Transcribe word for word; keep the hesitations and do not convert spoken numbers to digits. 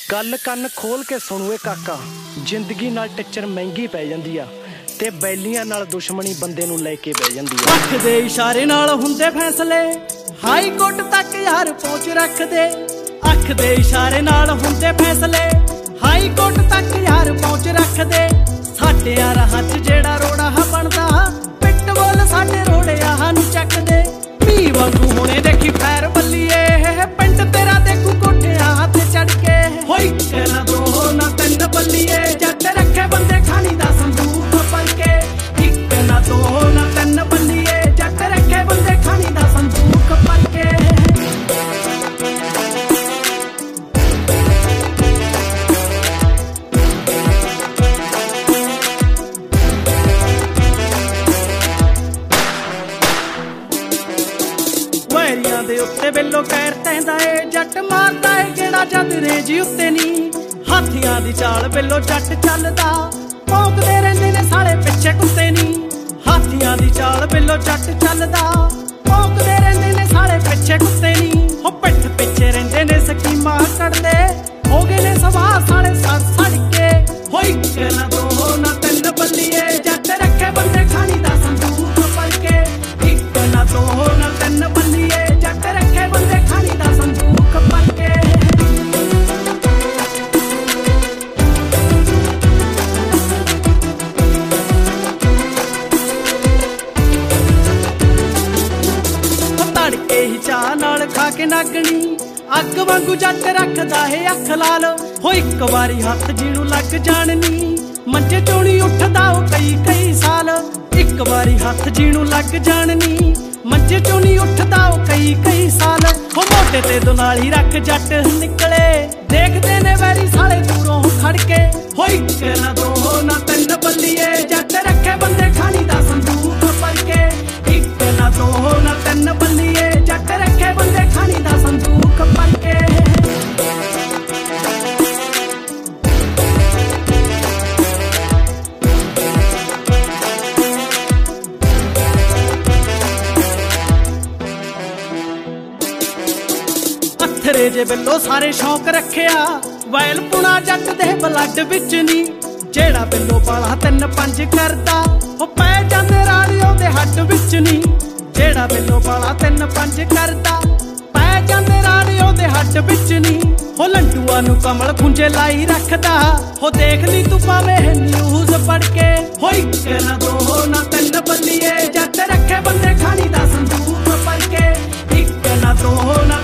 गल कन्न खोल के सुणुए काका, जिंदगी नाल टिचर महंगी पै जांदी आ ते बैलियां नाल दुश्मनी बंदे नूं लैके बह जांदी आ। अख दे इशारे नाल हुंदे फैसले, हाई कोर्ट तक यार पहुंच रख दे। अख दे इशारे नाल हुंदे फैसले, हाई कोर्ट तक यार पहुंच रख दे। साडे यार हज जेड़ा रोड़ा बनदा, पिट बोल साडे रोड़े आह नूं चक दे। मी वांगू हुणे देखी फैर बल्लीए, पिंड तेरा देखू कोठे आह ते चढ़ के। होई कहना दो ना तीन बल्लीए, जट रखे बंदे खानी दा संदूक भर के। इक ना दो ना तीन बल्लीए, जट रखे बंदे खानी दा संदूक भर के। वैरियां दे उत्ते बेलो कैर तैंदा ए, जट मारदा ए गेड़ा जद रेज उत्ते नी। हाथियां दी चाल बेलो जट चलदा, भौंकदे रहिंदे ने साले पिछे कुत्ते नी। हाथियां दी चाल बेलो जट चलदा, भौंकदे रहिंदे ने साले पिछे कुत्ते नी। हो पिठ पिछे रहिंदे ने स्कीमां कढदे, हो गए ने सवा साले सड़ सड़ के। होई कहना दो ना तीन बल्लीए, जट रखे बंदे खानी दा संदूक भर के। इक ना दो ना तीन बल्लीए, जट रखे बंदे खानी दा संदूक भर के। तड़के ही चाह नाल खा के नागनी, अग वांगू जट रखदा है अख लाल। हो इक वारी हथ जीनू लग जाणनी, मंजे चोणी उठदा ओ कई कई साल। इक वारी हथ जीनू लग जाणनी, मंजे चोणी उठदा ओ कई कई साल। हो मोटे ते दुनाली रख जट निकले, देखदे ने वैरी साले दूरों खड़ के। हो इक ना दो ना तीन बल्लीए, जट रखे बंदे खानी दा संदूक भर के। इक ना दो ना तीन बल्लीए, जट रखे बंदे खानी दा संदूक भर के। अथरे जे बिल्लो सारे शौक रखिया, well Pune Jatt they blood which नी। जेड़ा बिल्लो बाला तीन पंज करदा, हो पै जांदे राड़ियों दे हड्ड विच नी। जेड़ा बिल्लो बाला तीन पंज करदा, पै जांदे राड़ियों दे हड्ड विच नी। हो लंडूआ नू कमल खुंजे लाई रखदा, हो देख ली तू पावे न्यूज़ पढ़ के। हो इक ना दो ना तीन बल्लीए, जट रखे बंदे खानी दा संदूक भर के। इक ना दो ना